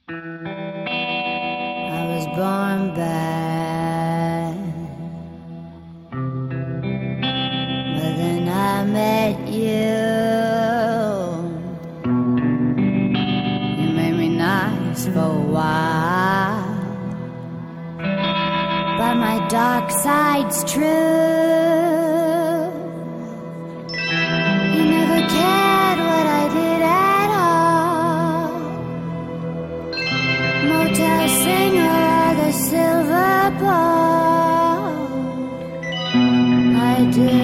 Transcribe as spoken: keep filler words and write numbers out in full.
I was born bad, but then I met you. You made me nice for a while, but my dark side's true. You never cared what I did at all. Motel singer or the silver ball, I did.